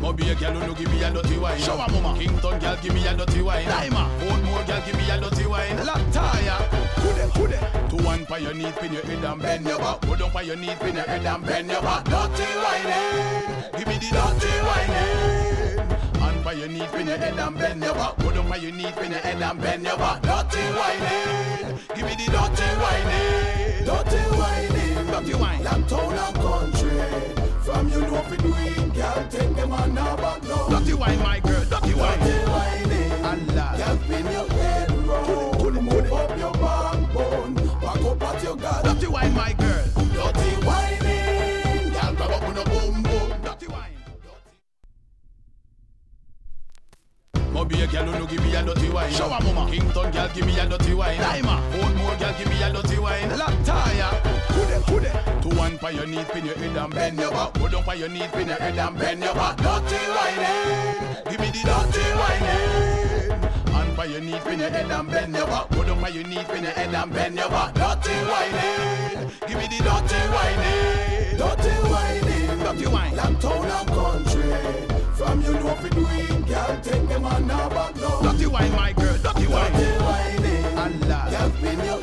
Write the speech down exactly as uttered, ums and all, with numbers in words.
Mobby a girl who no give me a dirty wine. Shower mama. Kingston girl give me a dirty wine. Lima. Portmore girl give me a dirty wine. Lataya. Kude kude. To one pa your knees, pin your head and bend your back. Go down pa your knees, pin your head and bend your back. Dirty whining. Give me the dirty whining. And pa your knees, pin your head and bend your back. Go down pa your knees, pin your head and bend your back. Dirty whining. Give me the dirty whining. Dirty whining. Dirty wine. That town and country. From you know fi do it, girl, take them on now back now. Dirty wine, my girl, dirty wine. Dirty whining. Allah. Girl, spin your head round. Move up your backbone. Back up at your god. Dirty wine, my girl. Dirty whining. Girl, grab up on a boom boom. Dirty wine. Mobby a girl who no give me a dirty wine. Shower mama. Kingston girl give me a dirty wine. Lima. Portmore girl give me a dirty wine. Lataya. Kude kude. To one pa your knees, pin your head and bend your back. Go down pa your knees, pin your head and bend your back. Dirty whining. Give me the dirty whining. And pa your knees, pin your head and bend your back. Go down pa your knees, pin your head and bend your back. Dirty whining. Give me the dirty whining. Dirty whining. Dirty wine. That town and country. From you know fi do it, girl, take them on now back now. Dirty wine, my girl, dirty wine. Dirty whining. Allah. Girl, spin your